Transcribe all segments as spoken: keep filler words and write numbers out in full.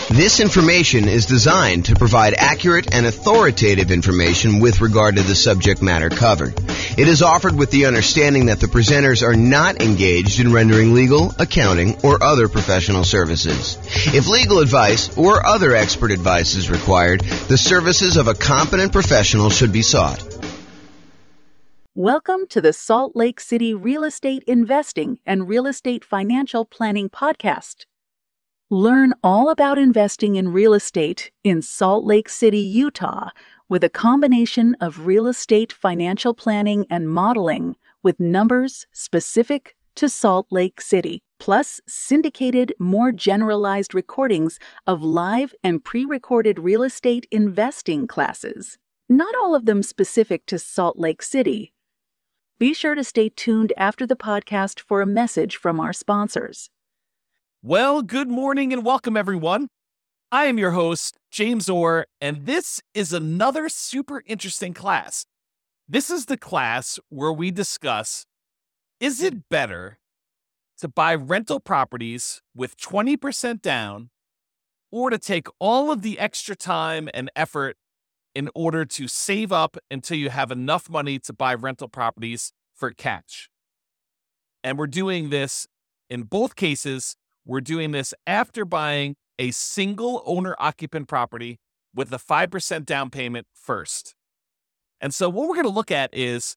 This information is designed to provide accurate and authoritative information with regard to the subject matter covered. It is offered with the understanding that the presenters are not engaged in rendering legal, accounting, or other professional services. If legal advice or other expert advice is required, the services of a competent professional should be sought. Welcome to the Salt Lake City Real Estate Investing and Real Estate Financial Planning Podcast. Learn all about investing in real estate in Salt Lake City, Utah, with a combination of real estate financial planning and modeling with numbers specific to Salt Lake City, plus syndicated, more generalized recordings of live and pre-recorded real estate investing classes, not all of them specific to Salt Lake City. Be sure to stay tuned after the podcast for a message from our sponsors. Well, good morning and welcome, everyone. I am your host, James Orr, and this is another super interesting class. This is the class where we discuss, is it better to buy rental properties with twenty percent down or to take all of the extra time and effort in order to save up until you have enough money to buy rental properties for cash? And we're doing this in both cases. We're doing this after buying a single owner-occupant property with a five percent down payment first. And so what we're going to look at is,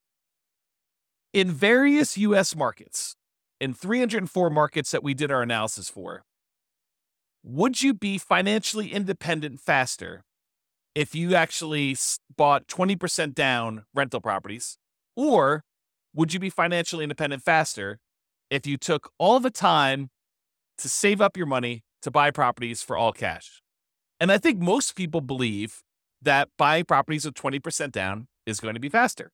in various U S markets, in three hundred four markets that we did our analysis for, would you be financially independent faster if you actually bought twenty percent down rental properties? Or would you be financially independent faster if you took all the time to save up your money to buy properties for all cash? And I think most people believe that buying properties with twenty percent down is going to be faster.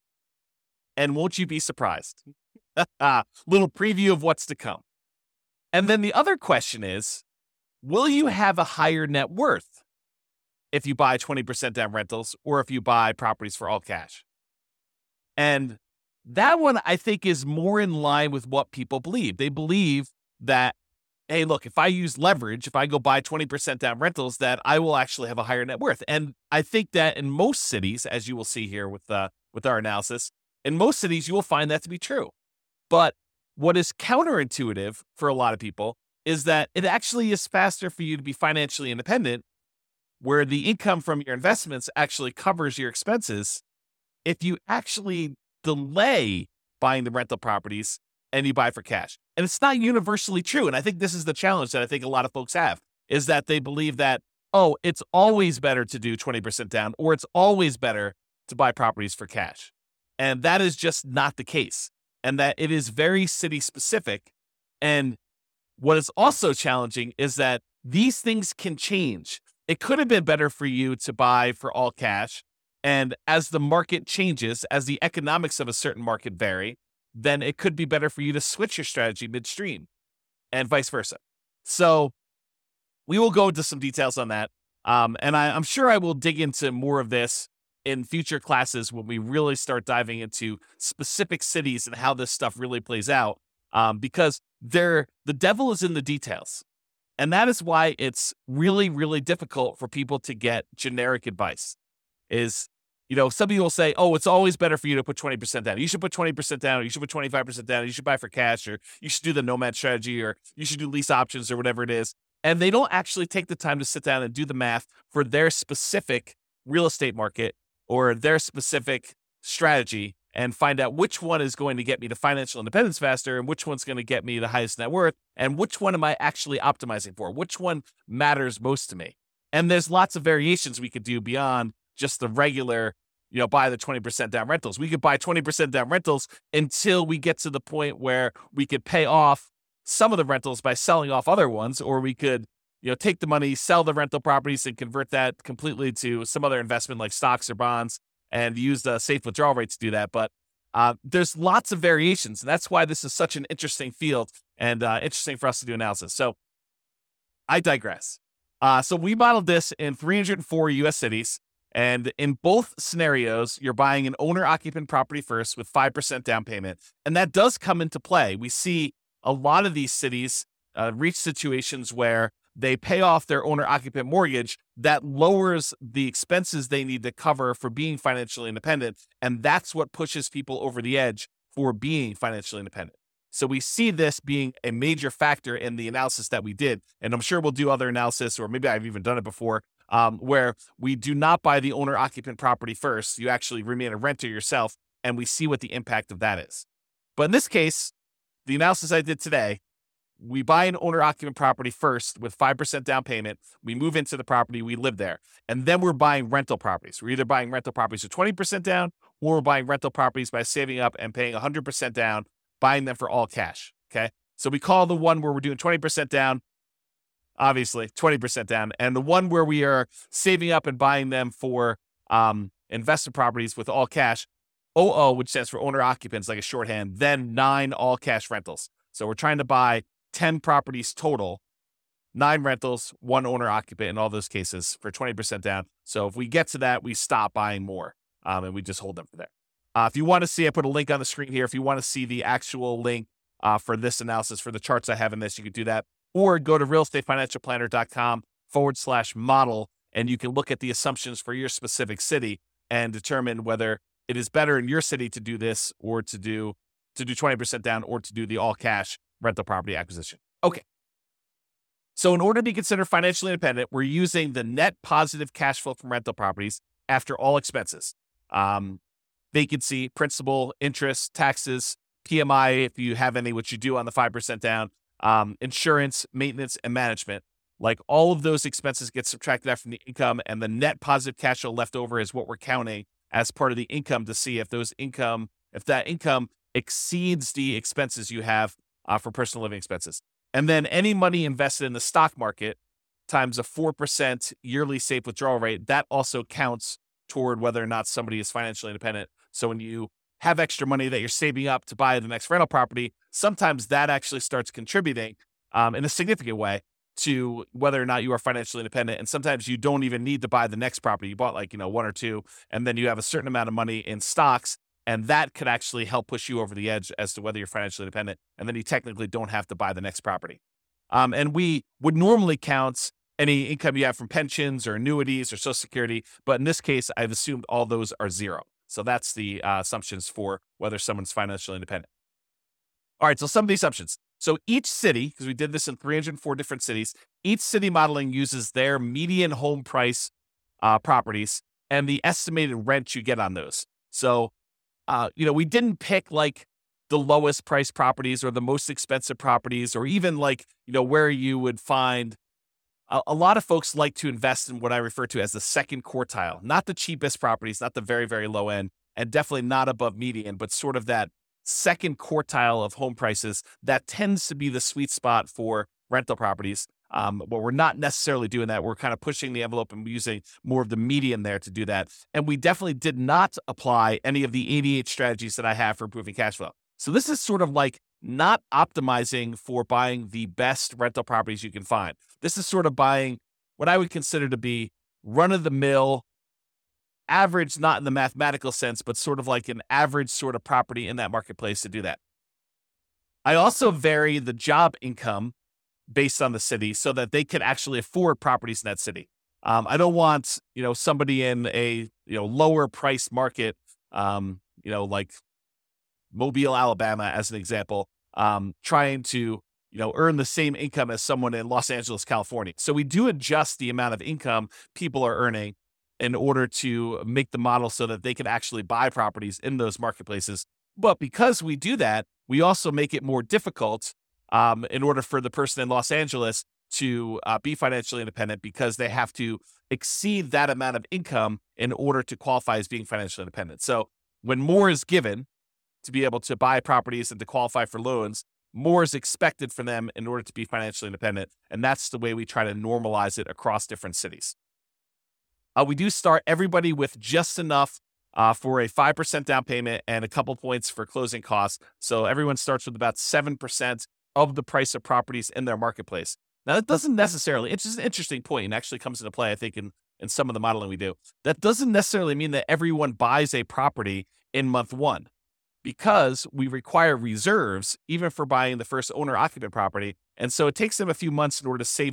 And won't you be surprised? Little preview of what's to come. And then the other question is, will you have a higher net worth if you buy twenty percent down rentals or if you buy properties for all cash? And that one, I think, is more in line with what people believe. They believe that, hey, look, if I use leverage, if I go buy twenty percent down rentals, that I will actually have a higher net worth. And I think that in most cities, as you will see here with uh, with our analysis, in most cities, you will find that to be true. But what is counterintuitive for a lot of people is that it actually is faster for you to be financially independent, where the income from your investments actually covers your expenses, if you actually delay buying the rental properties and you buy for cash. And it's not universally true. And I think this is the challenge that I think a lot of folks have, is that they believe that, oh, it's always better to do twenty percent down, or it's always better to buy properties for cash. And that is just not the case. And that it is very city specific. And what is also challenging is that these things can change. It could have been better for you to buy for all cash. And as the market changes, as the economics of a certain market vary, then it could be better for you to switch your strategy midstream and vice versa. So we will go into some details on that. Um, and I, I'm sure I will dig into more of this in future classes when we really start diving into specific cities and how this stuff really plays out. Um, because there, the devil is in the details. And that is why it's really, really difficult for people to get generic advice. Is, you know, some people will say, oh, it's always better for you to put twenty percent down. You should put twenty percent down, or you should put twenty-five percent down, or you should buy for cash, or you should do the nomad strategy, or you should do lease options, or whatever it is. And they don't actually take the time to sit down and do the math for their specific real estate market or their specific strategy and find out which one is going to get me to financial independence faster and which one's going to get me the highest net worth and which one am I actually optimizing for? Which one matters most to me? And there's lots of variations we could do beyond just the regular, you know, buy the twenty percent down rentals. We could buy twenty percent down rentals until we get to the point where we could pay off some of the rentals by selling off other ones, or we could, you know, take the money, sell the rental properties and convert that completely to some other investment like stocks or bonds and use the safe withdrawal rate to do that. But uh, there's lots of variations. And that's why this is such an interesting field and uh, interesting for us to do analysis. So I digress. Uh, so we modeled this in three hundred four U S cities. And in both scenarios, you're buying an owner-occupant property first with five percent down payment. And that does come into play. We see a lot of these cities uh, reach situations where they pay off their owner-occupant mortgage. That lowers the expenses they need to cover for being financially independent, and that's what pushes people over the edge for being financially independent. So we see this being a major factor in the analysis that we did, and I'm sure we'll do other analysis, or maybe I've even done it before, um, where we do not buy the owner-occupant property first. You actually remain a renter yourself, and we see what the impact of that is. But in this case, the analysis I did today, we buy an owner-occupant property first with five percent down payment. We move into the property, we live there. And then we're buying rental properties. We're either buying rental properties with twenty percent down, or we're buying rental properties by saving up and paying one hundred percent down, buying them for all cash, okay? So we call the one where we're doing twenty percent down, obviously, twenty percent down. And the one where we are saving up and buying them for um, investment properties with all cash, O O, which stands for owner-occupants, like a shorthand, then nine all-cash rentals. So we're trying to buy ten properties total, nine rentals, one owner-occupant in all those cases for twenty percent down. So if we get to that, we stop buying more, um, and we just hold them for there. Uh, if you want to see, I put a link on the screen here. If you want to see the actual link uh, for this analysis, for the charts I have in this, you can do that. Or go to realestatefinancialplanner.com forward slash model, and you can look at the assumptions for your specific city and determine whether it is better in your city to do this or to do to do twenty percent down or to do the all-cash rental property acquisition. Okay. So in order to be considered financially independent, we're using the net positive cash flow from rental properties after all expenses. Um, vacancy, principal, interest, taxes, P M I, if you have any, which you do on the five percent down, um, insurance, maintenance, and management. Like all of those expenses get subtracted out from the income, and the net positive cash flow left over is what we're counting as part of the income to see if those income, if that income exceeds the expenses you have uh, for personal living expenses. And then any money invested in the stock market times a four percent yearly safe withdrawal rate, that also counts toward whether or not somebody is financially independent. So when you have extra money that you're saving up to buy the next rental property, sometimes that actually starts contributing um, in a significant way to whether or not you are financially independent. And sometimes you don't even need to buy the next property. You bought like, you know, one or two, and then you have a certain amount of money in stocks, and that could actually help push you over the edge as to whether you're financially independent. And then you technically don't have to buy the next property. Um, and we would normally count any income you have from pensions or annuities or Social Security. But in this case, I've assumed all those are zero. So that's the uh, assumptions for whether someone's financially independent. All right, so some of the assumptions. So each city, because we did this in three hundred four different cities, each city modeling uses their median home price uh, properties and the estimated rent you get on those. So, uh, you know, we didn't pick like the lowest price properties or the most expensive properties, or even like, you know, where you would find a, a lot of folks like to invest in what I refer to as the second quartile, not the cheapest properties, not the very, very low end, and definitely not above median, but sort of that second quartile of home prices. That tends to be the sweet spot for rental properties. Um, but we're not necessarily doing that. We're kind of pushing the envelope and using more of the median there to do that. And we definitely did not apply any of the eighty-eight strategies that I have for improving cash flow. So this is sort of like not optimizing for buying the best rental properties you can find. This is sort of buying what I would consider to be run-of-the-mill, average, not in the mathematical sense, but sort of like an average sort of property in that marketplace to do that. I also vary the job income based on the city so that they can actually afford properties in that city. Um, I don't want, you know, somebody in a, you know, lower price market, um, you know, like Mobile, Alabama, as an example, um, trying to, you know, earn the same income as someone in Los Angeles, California. So we do adjust the amount of income people are earning in order to make the model so that they can actually buy properties in those marketplaces. But because we do that, we also make it more difficult um, in order for the person in Los Angeles to uh, be financially independent, because they have to exceed that amount of income in order to qualify as being financially independent. So when more is given to be able to buy properties and to qualify for loans, more is expected from them in order to be financially independent. And that's the way we try to normalize it across different cities. Uh, we do start everybody with just enough uh, for a five percent down payment and a couple points for closing costs. So everyone starts with about seven percent of the price of properties in their marketplace. Now, that doesn't necessarily, it's just an interesting point and actually comes into play, I think, in, in some of the modeling we do. That doesn't necessarily mean that everyone buys a property in month one, because we require reserves even for buying the first owner-occupant property. And so it takes them a few months in order to save up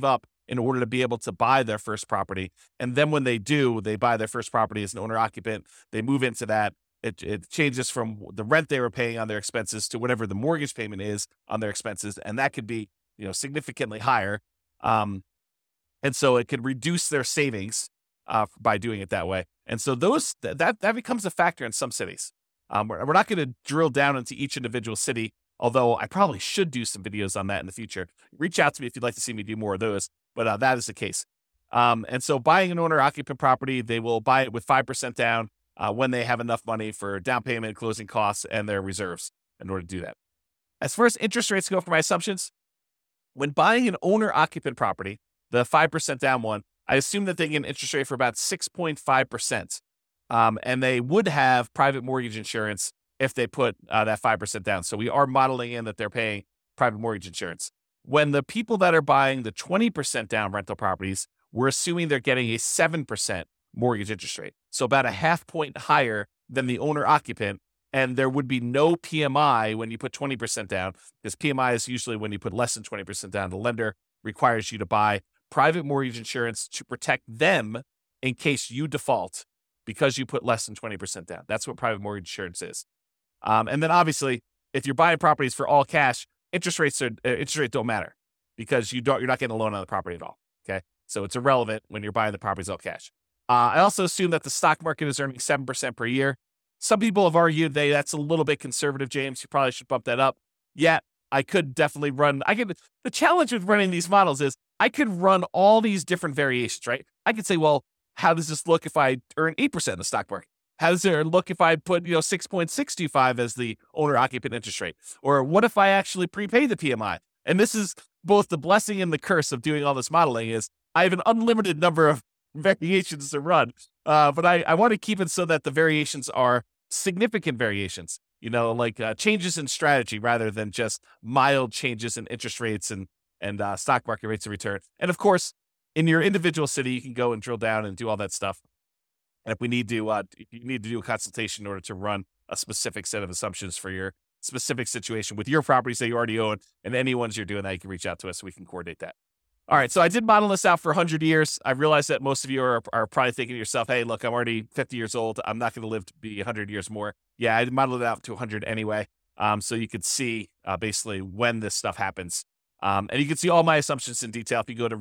in order to be able to buy their first property. And then when they do, they buy their first property as an owner occupant, they move into that. It, it changes from the rent they were paying on their expenses to whatever the mortgage payment is on their expenses. And that could be, you know, significantly higher. Um, and so it could reduce their savings uh, by doing it that way. And so those that that becomes a factor in some cities. Um, we're, we're not going to drill down into each individual city, although I probably should do some videos on that in the future. Reach out to me if you'd like to see me do more of those, but uh, that is the case. Um, and so buying an owner-occupant property, they will buy it with five percent down uh, when they have enough money for down payment, closing costs, and their reserves in order to do that. As far as interest rates go for my assumptions, when buying an owner-occupant property, the five percent down one, I assume that they get an interest rate for about six point five percent. Um, and they would have private mortgage insurance if they put uh, that five percent down. So we are modeling in that they're paying private mortgage insurance. When the people that are buying the twenty percent down rental properties, we're assuming they're getting a seven percent mortgage interest rate. So about a half point higher than the owner occupant. And there would be no P M I when you put twenty percent down, because P M I is usually when you put less than twenty percent down. The lender requires you to buy private mortgage insurance to protect them in case you default because you put less than twenty percent down. That's what private mortgage insurance is. Um, and then obviously, if you're buying properties for all cash, interest rates are uh, interest rates don't matter because you don't you're not getting a loan on the property at all. Okay, so it's irrelevant when you're buying the properties all cash. Uh, I also assume that the stock market is earning seven percent per year. Some people have argued they that's a little bit conservative, James. You probably should bump that up. Yeah, I could definitely run. I could. The challenge with running these models is I could run all these different variations, right? I could say, well, how does this look if I earn eight percent in the stock market? How does it look if I put, you know, six point six two five as the owner-occupant interest rate? Or what if I actually prepay the P M I? And this is both the blessing and the curse of doing all this modeling is I have an unlimited number of variations to run. Uh, but I, I want to keep it so that the variations are significant variations, you know, like uh, changes in strategy rather than just mild changes in interest rates and, and uh, stock market rates of return. And of course, in your individual city, you can go and drill down and do all that stuff. And if we need to, uh, if you need to do a consultation in order to run a specific set of assumptions for your specific situation with your properties that you already own and any ones you're doing that, you can reach out to us so we can coordinate that. All right, so I did model this out for one hundred years. I realize that most of you are, are probably thinking to yourself, hey, look, I'm already fifty years old. I'm not going to live to be one hundred years more. Yeah, I modeled it out to one hundred anyway, um, so you could see uh, basically when this stuff happens. Um, and you can see all my assumptions in detail if you go to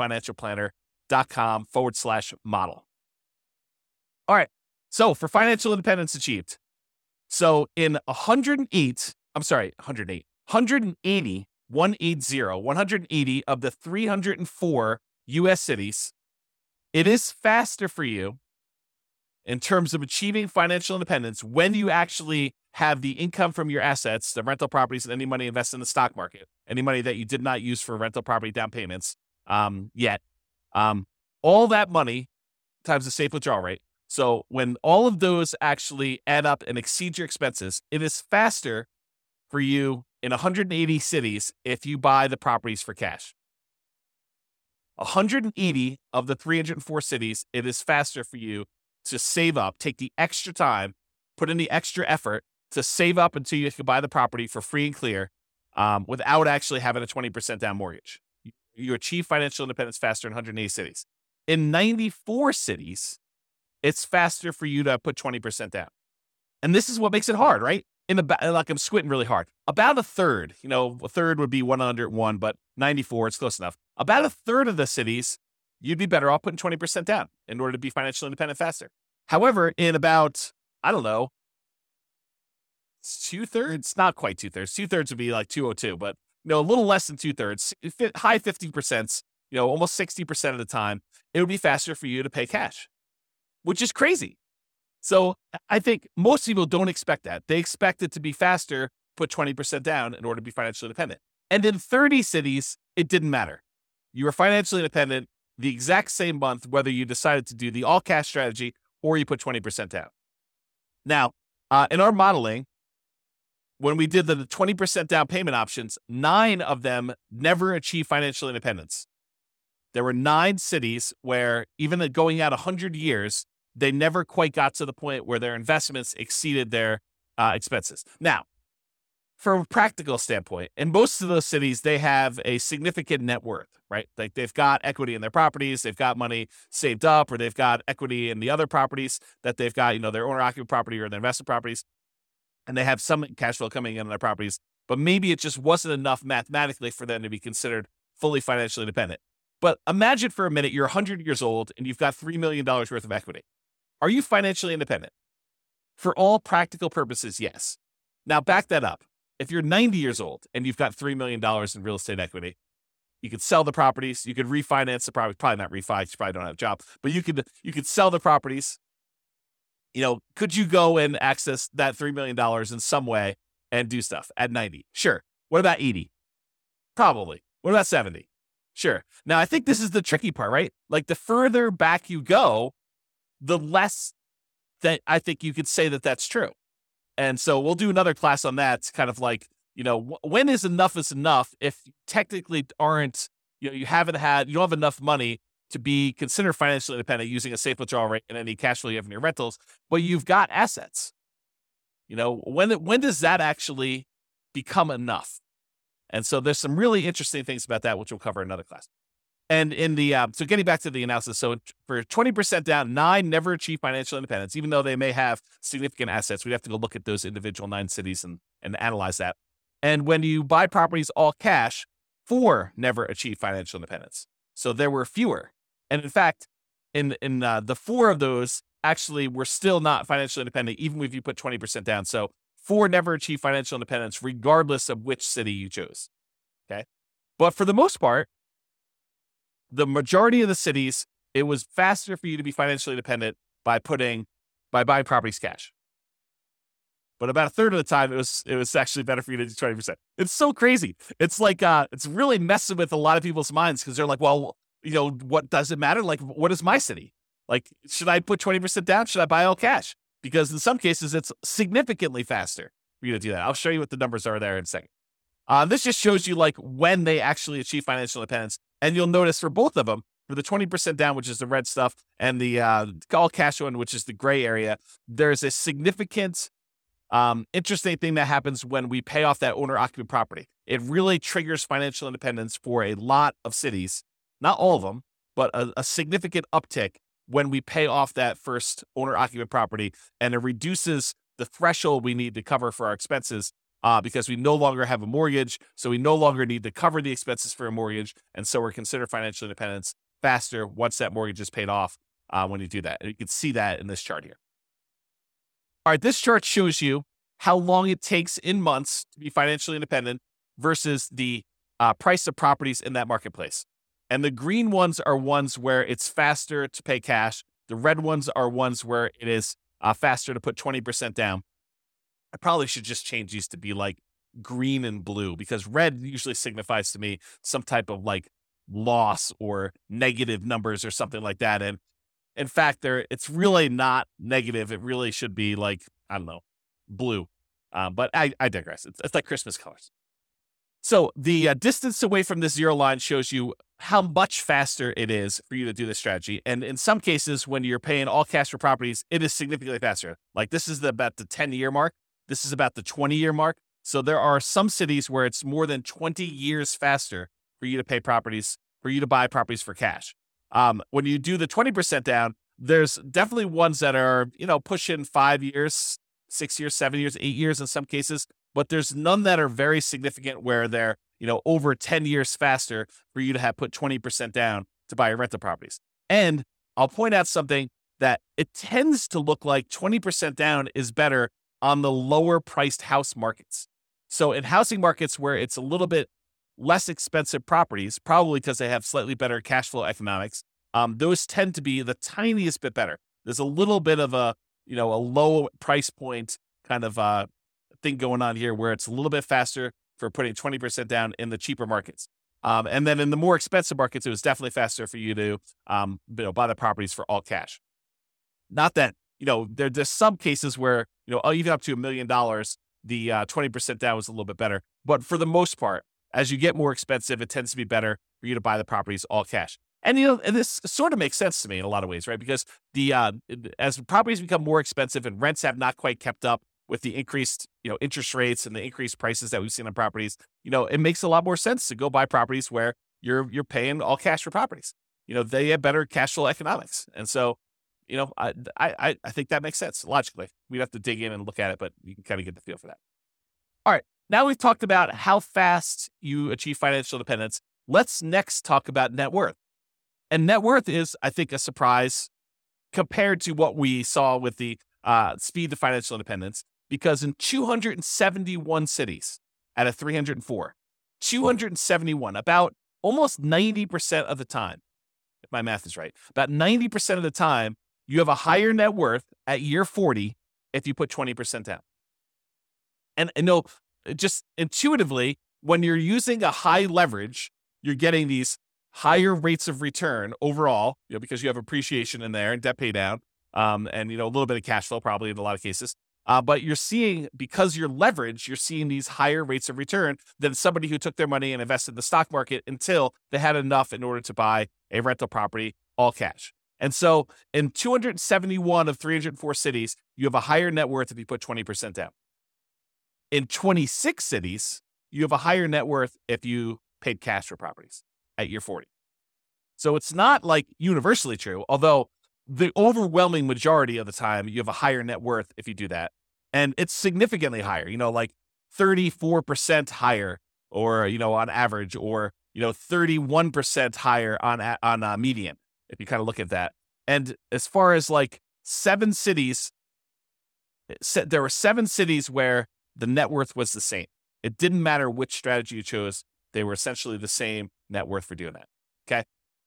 realestateFinancialPlanner.com forward slash model. All right, so for financial independence achieved. So in one hundred eight, I'm sorry, one hundred eight, one hundred eighty, one eighty, one hundred eighty of the three hundred four U S cities, it is faster for you in terms of achieving financial independence when you actually have the income from your assets, the rental properties, and any money invested in the stock market, any money that you did not use for rental property down payments um, yet. Um, all that money times the safe withdrawal rate. So when all of those actually add up and exceed your expenses, it is faster for you in one hundred eighty cities if you buy the properties for cash. one hundred eighty of the three hundred four cities, it is faster for you to save up, take the extra time, put in the extra effort to save up until you can buy the property for free and clear um, without actually having a twenty percent down mortgage. You, you achieve financial independence faster in one hundred eighty cities. In ninety-four cities, it's faster for you to put twenty percent down. And this is what makes it hard, right? In the like I'm squinting really hard. About a third, you know, a third would be one hundred one, but ninety-four, it's close enough. About a third of the cities, you'd be better off putting twenty percent down in order to be financially independent faster. However, in about, I don't know, two thirds, not quite two thirds. Two thirds would be like two oh two, but you know, a little less than two thirds, high fifty percent, you know, almost sixty percent of the time, it would be faster for you to pay cash, which is crazy. So I think most people don't expect that. They expect it to be faster, put twenty percent down in order to be financially independent. And in thirty cities, it didn't matter. You were financially independent the exact same month, whether you decided to do the all cash strategy or you put twenty percent down. Now, uh, in our modeling, when we did the twenty percent down payment options, nine of them never achieved financial independence. There were nine cities where even going out one hundred years, they never quite got to the point where their investments exceeded their uh, expenses. Now, from a practical standpoint, in most of those cities, they have a significant net worth, right? Like they've got equity in their properties, they've got money saved up, or they've got equity in the other properties that they've got, you know, their owner-occupied property or their investment properties, and they have some cash flow coming in on their properties, but maybe it just wasn't enough mathematically for them to be considered fully financially independent. But imagine for a minute, you're one hundred years old and you've got three million dollars worth of equity. Are you financially independent? For all practical purposes, yes. Now back that up. If you're ninety years old and you've got three million dollars in real estate equity, you could sell the properties, you could refinance the property, probably not refi, you probably don't have a job, but you could you could sell the properties. You know, could you go and access that three million dollars in some way and do stuff at ninety? Sure. What about eighty? Probably. What about seventy? Sure. Now, I think this is the tricky part, right? Like the further back you go, the less that I think you could say that that's true. And so we'll do another class on that. It's kind of like, you know, when is enough is enough if you technically aren't, you know, you haven't had, you don't have enough money to be considered financially independent using a safe withdrawal rate and any cash flow you have in your rentals, but you've got assets. You know, when when does that actually become enough? And so there's some really interesting things about that, which we'll cover in another class. And in the, uh, so getting back to the analysis, so for twenty percent down, nine never achieve financial independence, even though they may have significant assets. We'd have to go look at those individual nine cities and, and analyze that. And when you buy properties all cash, four never achieve financial independence. So there were fewer. And in fact, in, in uh, the four of those actually were still not financially independent, even if you put twenty percent down. So four never achieve financial independence, regardless of which city you chose. Okay. But for the most part, the majority of the cities, it was faster for you to be financially independent by putting, by buying properties cash. But about a third of the time, it was it was actually better for you to do twenty percent. It's so crazy. It's like, uh, it's really messing with a lot of people's minds because they're like, well, you know, what does it matter? Like, what is my city? Like, should I put twenty percent down? Should I buy all cash? Because in some cases, it's significantly faster for you to do that. I'll show you what the numbers are there in a second. Uh, this just shows you like when they actually achieve financial independence. And you'll notice for both of them, for the twenty percent down, which is the red stuff, and the uh, all cash one, which is the gray area, there's a significant, um, interesting thing that happens when we pay off that owner-occupied property. It really triggers financial independence for a lot of cities, not all of them, but a, a significant uptick when we pay off that first owner-occupied property, and it reduces the threshold we need to cover for our expenses uh, because we no longer have a mortgage, so we no longer need to cover the expenses for a mortgage, and so we're considered financial independence faster once that mortgage is paid off uh, when you do that. And you can see that in this chart here. All right, this chart shows you how long it takes in months to be financially independent versus the uh, price of properties in that marketplace. And the green ones are ones where it's faster to pay cash. The red ones are ones where it is uh, faster to put twenty percent down. I probably should just change these to be like green and blue because red usually signifies to me some type of like loss or negative numbers or something like that. And in fact, there it's really not negative. It really should be like, I don't know, blue. Um, but I, I digress. It's, it's like Christmas colors. So the uh, distance away from the zero line shows you how much faster it is for you to do this strategy. And in some cases, when you're paying all cash for properties, it is significantly faster. Like this is the, about the ten-year mark. This is about the twenty-year mark. So there are some cities where it's more than twenty years faster for you to pay properties, for you to buy properties for cash. Um, when you do the twenty percent down, there's definitely ones that are, you know, pushing five years, six years, seven years, eight years in some cases. But there's none that are very significant where they're, you know, over ten years faster for you to have put twenty percent down to buy your rental properties. And I'll point out something that it tends to look like twenty percent down is better on the lower priced house markets. So in housing markets where it's a little bit less expensive properties, probably because they have slightly better cash flow economics, um, those tend to be the tiniest bit better. There's a little bit of a, you know, a low price point kind of uh, thing going on here where it's a little bit faster for putting twenty percent down in the cheaper markets. Um, and then in the more expensive markets, it was definitely faster for you to um, you know, buy the properties for all cash. Not that, you know, there, there's some cases where, you know, even up to a million dollars, the uh, twenty percent down was a little bit better. But for the most part, as you get more expensive, it tends to be better for you to buy the properties all cash. And, you know, and this sort of makes sense to me in a lot of ways, right? Because the uh, as properties become more expensive and rents have not quite kept up with the increased, you know, interest rates and the increased prices that we've seen on properties, you know, it makes a lot more sense to go buy properties where you're you're paying all cash for properties. You know, they have better cash flow economics. And so, you know, I I I think that makes sense logically. We'd have to dig in and look at it, but you can kind of get the feel for that. All right. Now we've talked about how fast you achieve financial independence. Let's next talk about net worth. And net worth is, I think, a surprise compared to what we saw with the uh, speed to financial independence, because in two hundred seventy-one cities out of three hundred four, two hundred seventy-one, about almost ninety percent of the time, if my math is right, about ninety percent of the time, you have a higher net worth at year forty if you put twenty percent down. And I know, just intuitively, when you're using a high leverage, you're getting these higher rates of return overall, you know, because you have appreciation in there and debt pay down, um, and, you know, a little bit of cash flow probably in a lot of cases. Uh, but you're seeing, because you're leveraged, you're seeing these higher rates of return than somebody who took their money and invested in the stock market until they had enough in order to buy a rental property all cash. And so in two hundred seventy-one of three hundred four cities, you have a higher net worth if you put twenty percent down. In twenty-six cities, you have a higher net worth if you paid cash for properties at year forty. So it's not like universally true, although the overwhelming majority of the time, you have a higher net worth if you do that. And it's significantly higher, you know, like thirty-four percent higher, or, you know, on average, or, you know, thirty-one percent higher on, on uh, median, if you kind of look at that. And as far as like seven cities, there were seven cities where the net worth was the same. It didn't matter which strategy you chose. They were essentially the same net worth for doing that. Okay.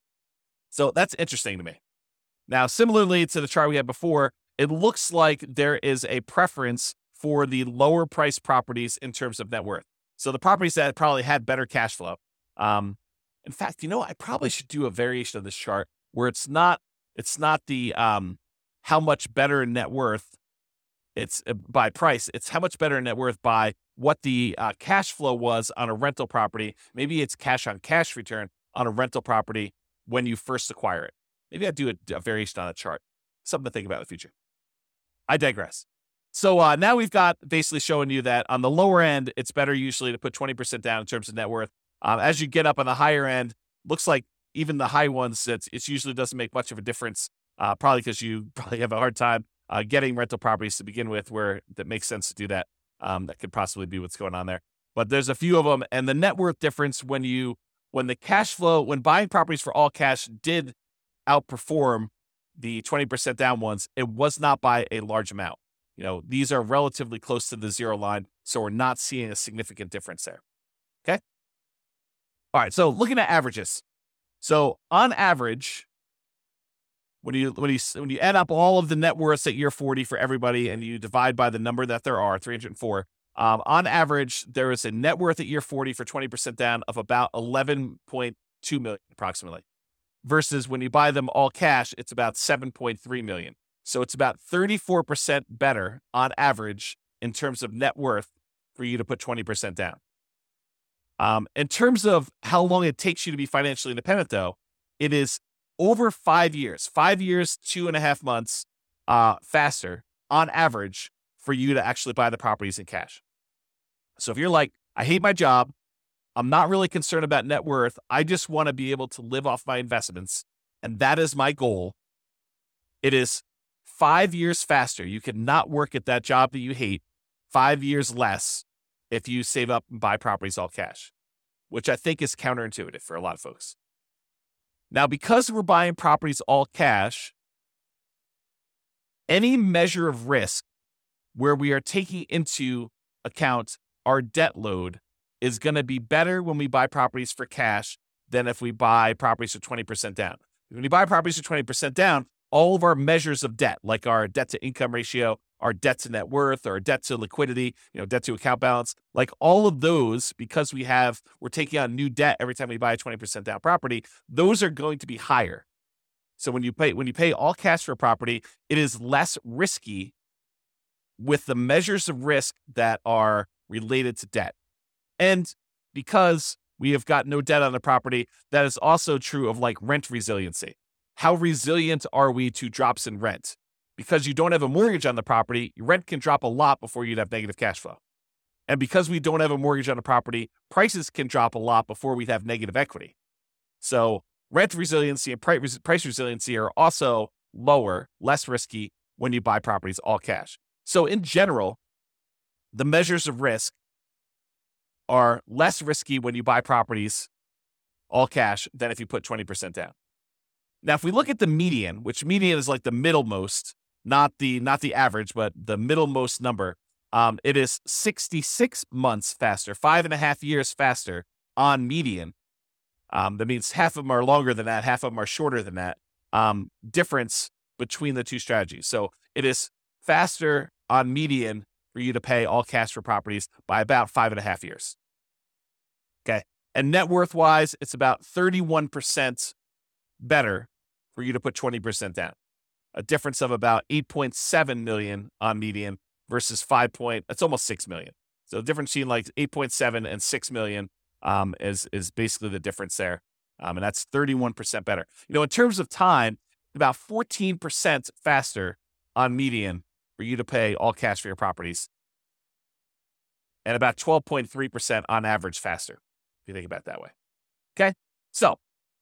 So that's interesting to me. Now, similarly to the chart we had before, it looks like there is a preference for the lower price properties in terms of net worth. So the properties that probably had better cash flow. Um, in fact, you know, I probably should do a variation of this chart where it's not, it's not the, um, how much better net worth it's uh, by price. It's how much better net worth by what the uh, cash flow was on a rental property. Maybe it's cash on cash return on a rental property when you first acquire it. Maybe I'd do a, a variation on a chart. Something to think about in the future. I digress. So uh, now we've got basically showing you that on the lower end, it's better usually to put twenty percent down in terms of net worth. Um, as you get up on the higher end, looks like even the high ones, it's, it usually doesn't make much of a difference, uh, probably because you probably have a hard time uh, getting rental properties to begin with where that makes sense to do that. Um, that could possibly be what's going on there. But there's a few of them. And the net worth difference when you, when the cash flow, when buying properties for all cash did outperform the twenty percent down ones, it was not by a large amount. You know, these are relatively close to the zero line, so we're not seeing a significant difference there. Okay? All right, so looking at averages. So on average, when you when you when you add up all of the net worths at year forty for everybody and you divide by the number that there are, three hundred four, um, on average, there is a net worth at year forty for twenty percent down of about eleven point two million approximately. Versus when you buy them all cash, it's about seven point three million. So it's about thirty-four percent better on average in terms of net worth for you to put twenty percent down. Um, in terms of how long it takes you to be financially independent, though, it is over five years, five years, two and a half months uh, faster on average for you to actually buy the properties in cash. So if you're like, I hate my job, I'm not really concerned about net worth, I just want to be able to live off my investments, and that is my goal, it is five years faster. You could not work at that job that you hate five years less if you save up and buy properties all cash, which I think is counterintuitive for a lot of folks. Now, because we're buying properties all cash, any measure of risk where we are taking into account our debt load is going to be better when we buy properties for cash than if we buy properties for twenty percent down. When you buy properties for twenty percent down, all of our measures of debt, like our debt to income ratio, our debt to net worth, or debt to liquidity, you know, debt to account balance, like all of those, because we have, we're taking on new debt every time we buy a twenty percent down property, those are going to be higher. So when you pay, when you pay all cash for a property, it is less risky with the measures of risk that are related to debt. And because we have got no debt on the property, that is also true of like rent resiliency. How resilient are we to drops in rent? because you don't have a mortgage on the property, your rent can drop a lot before you'd have negative cash flow. And because we don't have a mortgage on the property, prices can drop a lot before we'd have negative equity. So rent resiliency and price resiliency are also lower, less risky when you buy properties all cash. So in general, the measures of risk are less risky when you buy properties all cash than if you put twenty percent down. Now, if we look at the median, which median is like the middlemost, not the not the average, but the middlemost number, um, it is sixty-six months faster, five and a half years faster on median. Um, that means half of them are longer than that, half of them are shorter than that. Um, difference between the two strategies. So it is faster on median for you to pay all cash for properties by about five and a half years. Okay. And net worth wise, it's about thirty-one percent better for you to put twenty percent down. A difference of about eight point seven million on median versus five point, it's almost six million. So the difference between like eight point seven and six million um, is, is basically the difference there. Um, and that's thirty-one percent better. You know, in terms of time, about fourteen percent faster on median for you to pay all cash for your properties. And about twelve point three percent on average faster, if you think about it that way. Okay. So,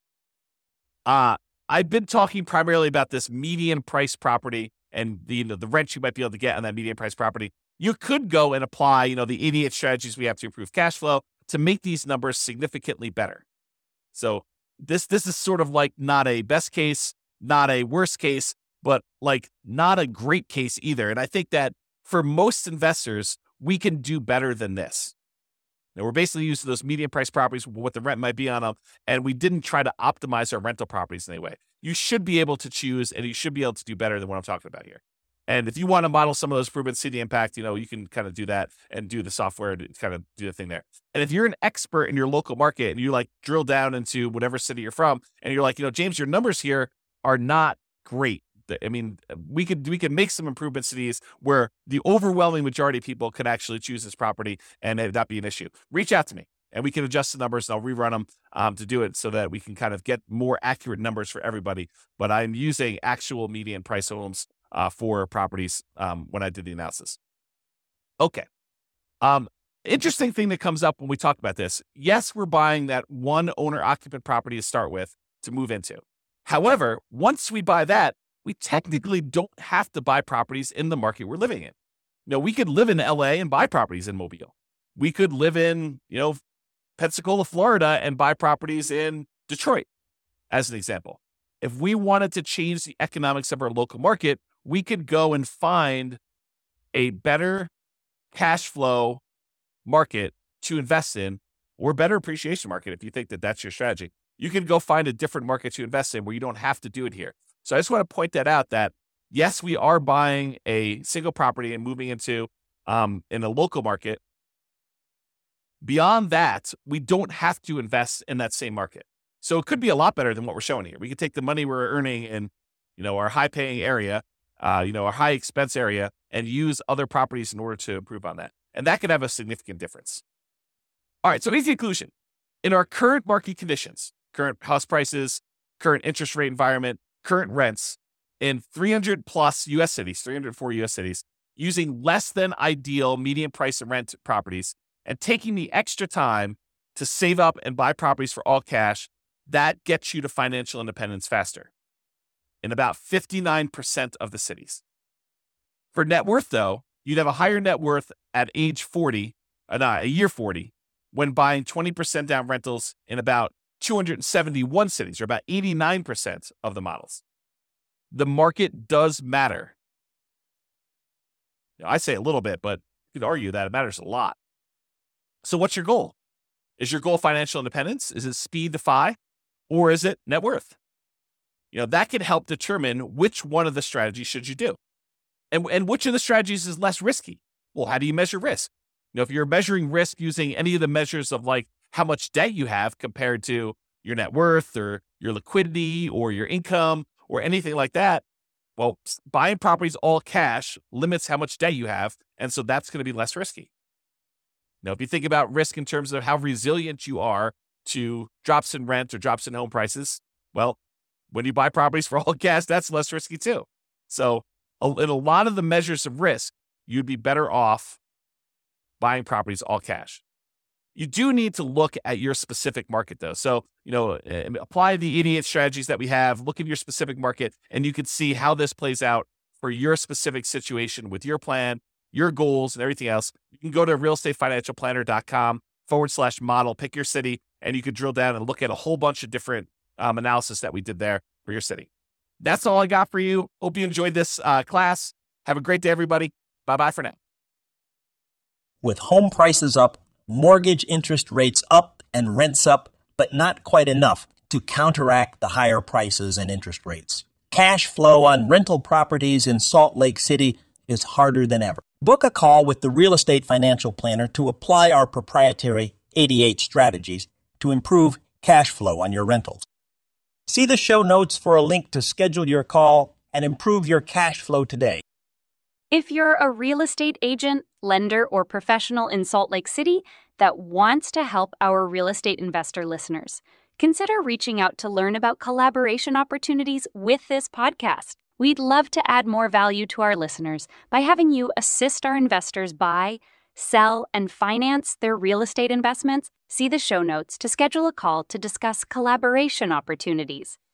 uh, I've been talking primarily about this median price property and the, you know, the rent you might be able to get on that median price property. You could go and apply, you know, the eighty-eight strategies we have to improve cash flow to make these numbers significantly better. So this, this is sort of like not a best case, not a worst case, but like not a great case either. And I think that for most investors, we can do better than this. Now, we're basically using those median price properties, what the rent might be on them, and we didn't try to optimize our rental properties in any way. You should be able to choose, and you should be able to do better than what I'm talking about here. And if you want to model some of those improvements, see the impact, you know, you can kind of do that and do the software to kind of do the thing there. And if you're an expert in your local market and you like drill down into whatever city you're from, and you're like, you know, James, your numbers here are not great. I mean, we could we could make some improvements to these where the overwhelming majority of people could actually choose this property and it not be an issue. Reach out to me and we can adjust the numbers and I'll rerun them um, to do it so that we can kind of get more accurate numbers for everybody. But I'm using actual median price homes uh, for properties um, when I did the analysis. Okay. Um, interesting thing that comes up when we talk about this. Yes, we're buying that one owner occupant property to start with to move into. However, once we buy that, we technically don't have to buy properties in the market we're living in. You know, we could live in L A and buy properties in Mobile. We could live in, you know, Pensacola, Florida and buy properties in Detroit, as an example. If we wanted to change the economics of our local market, we could go and find a better cash flow market to invest in or better appreciation market if you think that that's your strategy. You can go find a different market to invest in where you don't have to do it here. So I just want to point that out that, yes, we are buying a single property and moving into um, in a local market. Beyond that, we don't have to invest in that same market. So it could be a lot better than what we're showing here. We could take the money we're earning in, you know, our high paying area, uh, you know, our high expense area and use other properties in order to improve on that. And that could have a significant difference. All right. So here's the conclusion. In our current market conditions, current house prices, current interest rate environment, current rents in three hundred plus U S cities, three hundred four U S cities, using less than ideal median price and rent properties and taking the extra time to save up and buy properties for all cash, that gets you to financial independence faster in about fifty-nine percent of the cities. For net worth, though, you'd have a higher net worth at age forty, uh, not a year forty, when buying twenty percent down rentals in about two hundred seventy-one cities, or about eighty-nine percent of the models. The market does matter. Now, I say a little bit, but you could argue that it matters a lot. So what's your goal? Is your goal financial independence? Is it speed to F I? Or is it net worth? You know, that can help determine which one of the strategies should you do. And, and which of the strategies is less risky? Well, how do you measure risk? You know, if you're measuring risk using any of the measures of like how much debt you have compared to your net worth or your liquidity or your income or anything like that, well, buying properties all cash limits how much debt you have. And so that's going to be less risky. Now, if you think about risk in terms of how resilient you are to drops in rent or drops in home prices, well, when you buy properties for all cash, that's less risky too. So a- in a lot of the measures of risk, you'd be better off buying properties all cash. You do need to look at your specific market, though. So, you know, uh, apply the eighty-eight strategies that we have, look at your specific market, and you can see how this plays out for your specific situation with your plan, your goals, and everything else. You can go to realestatefinancialplanner.com forward slash model, pick your city, and you could drill down and look at a whole bunch of different um, analysis that we did there for your city. That's all I got for you. Hope you enjoyed this uh, class. Have a great day, everybody. Bye-bye for now. With home prices up, mortgage interest rates up, and rents up, but not quite enough to counteract the higher prices and interest rates. Cash flow on rental properties in Salt Lake City is harder than ever. Book a call with the Real Estate Financial Planner to apply our proprietary eighty-eight strategies to improve cash flow on your rentals. See the show notes for a link to schedule your call and improve your cash flow today. If you're a real estate agent, lender, or professional in Salt Lake City that wants to help our real estate investor listeners, consider reaching out to learn about collaboration opportunities with this podcast. We'd love to add more value to our listeners by having you assist our investors buy, sell, and finance their real estate investments. See the show notes to schedule a call to discuss collaboration opportunities.